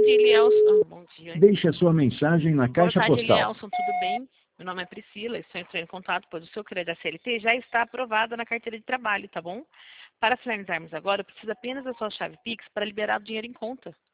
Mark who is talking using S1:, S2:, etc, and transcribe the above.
S1: tarde, Elielson. Bom dia.
S2: Deixe a sua mensagem na
S1: Boa
S2: caixa
S1: tarde,
S2: postal.
S1: Elielson. Tudo bem? Meu nome é Priscila. Estou entrando em contato, pois o seu crédito da CLT já está aprovado na carteira de trabalho, tá bom? Para finalizarmos agora, eu preciso apenas da sua chave Pix para liberar o dinheiro em conta.